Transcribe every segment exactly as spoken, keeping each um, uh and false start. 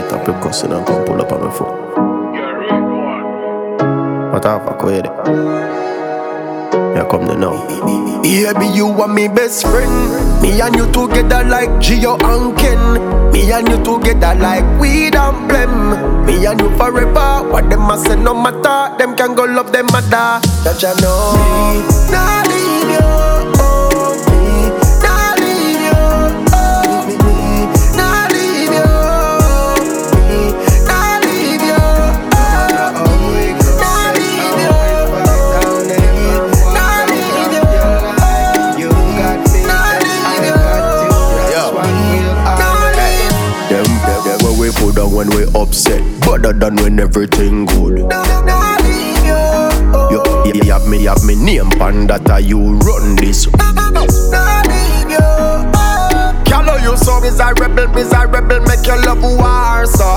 up your cousin and come pull up on my foot. What have I quit it? Yeah, come to now. Baby, you are my best friend. Me and you together like Gio and Ken. Me and you together like weed and blem. Me and you forever. What them a say no matter. Them can go love them mother. That you know. Me nah leave you. When we upset, better than when everything good. You, you, you have me, you have me name pan that are you run this. Callow you so is a rebel, is a rebel, make your love war so.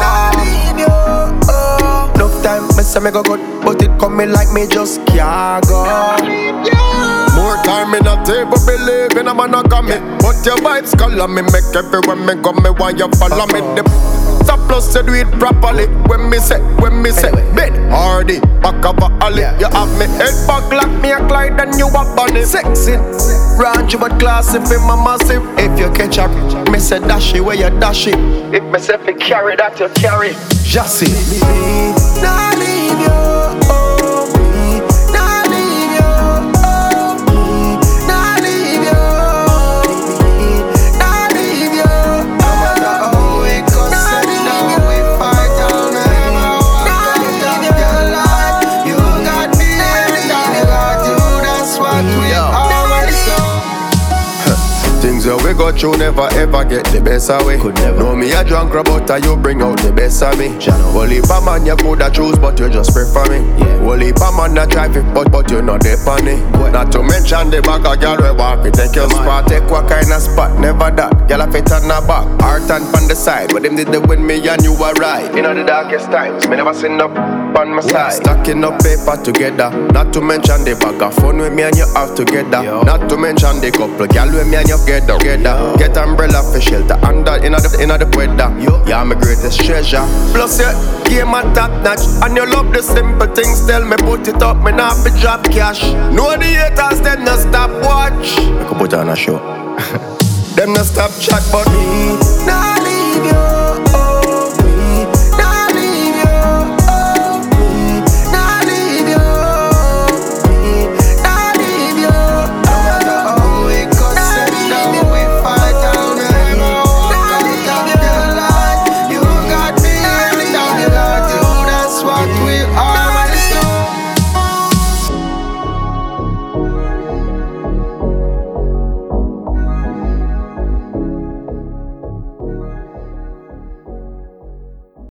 Enough time, me say me go good, but it come me like me just can't go. More time in a table, believe in a man a come me. But your vibes color me, make everywhere me go, me want you follow me. The so plus to do it properly. When me say, when me say, bed hardy, back of a alley. You have me head back like me a Clyde and you a bunny. Sexy, raunchy but classy, feel my massive. If you catch up, me say dashy where you dash it. If me say fi carry that you carry. Just see. Nah leave you. We got you never ever get the best of me. Could never. Know me a drunk robot, you bring out the best of me. Only pa man you coulda choose, but you just prefer me. Yeah. Only pa man a drive it, but but you not there for me. Not to mention the bag of girl we walk it, take your spot, take what kind of spot, never that. Girl a fit on her back, heart and on the side. But them did the win me and you were right. In the darkest times, me never seen up on my side. Stacking up paper together, not to mention the bag of fun with me and you have together. Yo. Not to mention the couple girl with me and you get together. Get umbrella for shelter under in the in the weather. Yo. Yeah, my greatest treasure. Plus your game a top notch, and you love the simple things. Tell me put it up, me not be drop cash. No the haters, them no stop watch. I could put on a show. Them no stop chat, but me